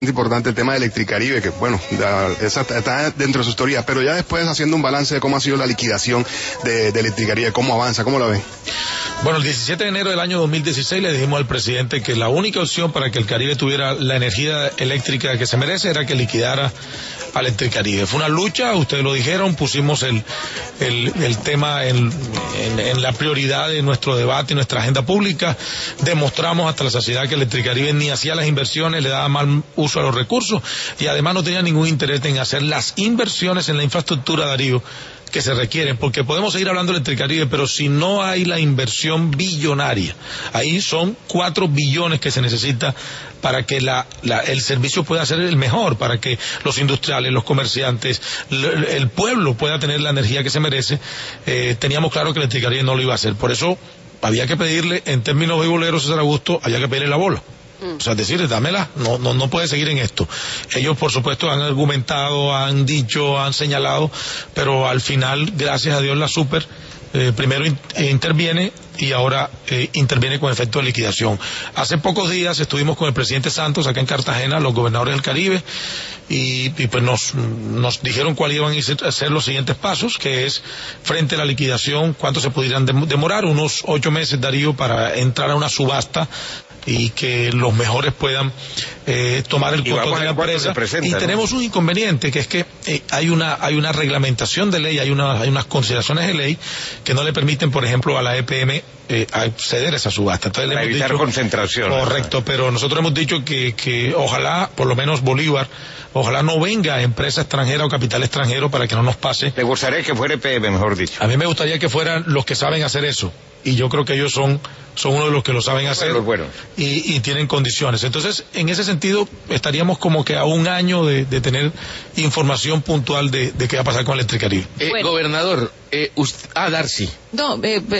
importante el tema de Electricaribe, que bueno, esa está dentro de sus teorías, pero ya después haciendo un balance de cómo ha sido la liquidación de Electricaribe, cómo avanza, cómo la ve. Bueno, el 17 de enero del año 2016 le dijimos al presidente que la única opción para que el Caribe tuviera la energía eléctrica que se merece era que liquidara a Electricaribe. Fue una lucha, ustedes lo dijeron, pusimos el tema en la prioridad de nuestro debate y nuestra agenda pública, demostramos hasta la saciedad que Electricaribe ni hacía las inversiones, le daba mal uso a los recursos y además no tenía ningún interés en hacer las inversiones en la infraestructura, Darío, que se requieren, porque podemos seguir hablando de Electricaribe, pero si no hay la inversión billonaria, ahí son 4 billones que se necesita para que el servicio pueda ser el mejor, para que los industriales, los comerciantes, el pueblo pueda tener la energía que se merece. Teníamos claro que Electricaribe no lo iba a hacer, por eso había que pedirle, en términos beisboleros, César Augusto, había que pedirle la bola. O sea, decirle, dámela, no puede seguir en esto. Ellos, por supuesto, han argumentado, han dicho, han señalado, pero al final, gracias a Dios, la Super primero interviene y ahora interviene con efecto de liquidación. Hace pocos días estuvimos con el presidente Santos acá en Cartagena, los gobernadores del Caribe, y pues nos dijeron cuáles iban a ser los siguientes pasos, que es, frente a la liquidación, cuánto se pudieran demorar, unos 8 meses, Darío, para entrar a una subasta y que los mejores puedan tomar el control de la empresa. Y tenemos un inconveniente, que es que hay una reglamentación de ley, hay unas consideraciones de ley que no le permiten, por ejemplo, a la EPM acceder a esa subasta. Entonces, para evitar concentración. Correcto, pero nosotros hemos dicho que ojalá, por lo menos Bolívar, ojalá no venga empresa extranjera o capital extranjero para que no nos pase. ¿Te gustaría que fuera EPM, mejor dicho? A mí me gustaría que fueran los que saben hacer eso, y yo creo que ellos son uno de los que lo saben hacer, bueno. y tienen condiciones. Entonces, en ese sentido, estaríamos como que a un año de tener información puntual de qué va a pasar con Electricaribe. Gobernador, Darcy. No,